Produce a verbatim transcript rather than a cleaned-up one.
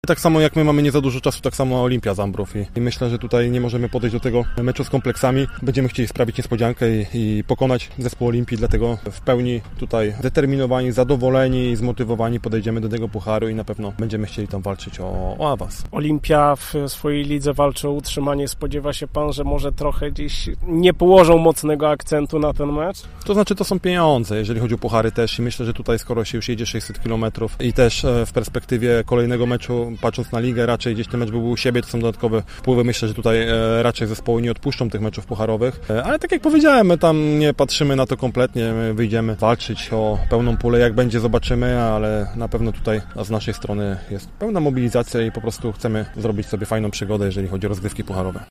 Tak samo jak my mamy nie za dużo czasu, tak samo Olimpia Zambrów i, i myślę, że tutaj nie możemy podejść do tego meczu z kompleksami. Będziemy chcieli sprawić niespodziankę i, i pokonać zespół Olimpii, dlatego w pełni tutaj zdeterminowani, zadowoleni i zmotywowani podejdziemy do tego pucharu i na pewno będziemy chcieli tam walczyć o, o awans. Olimpia w swojej lidze walczy o utrzymanie. Spodziewa się pan, że może trochę gdzieś nie położą mocnego akcentu na ten mecz? To znaczy to są pieniądze, jeżeli chodzi o puchary też i myślę, że tutaj skoro się już jedzie sześćset kilometrów i też w perspektywie kolejnego meczu, patrząc na ligę, raczej gdzieś ten mecz byłby u siebie, to są dodatkowe wpływy. Myślę, że tutaj raczej zespoły nie odpuszczą tych meczów pucharowych, ale tak jak powiedziałem, my tam nie patrzymy na to kompletnie, my wyjdziemy walczyć o pełną pulę, jak będzie zobaczymy, ale na pewno tutaj z naszej strony jest pełna mobilizacja i po prostu chcemy zrobić sobie fajną przygodę, jeżeli chodzi o rozgrywki pucharowe.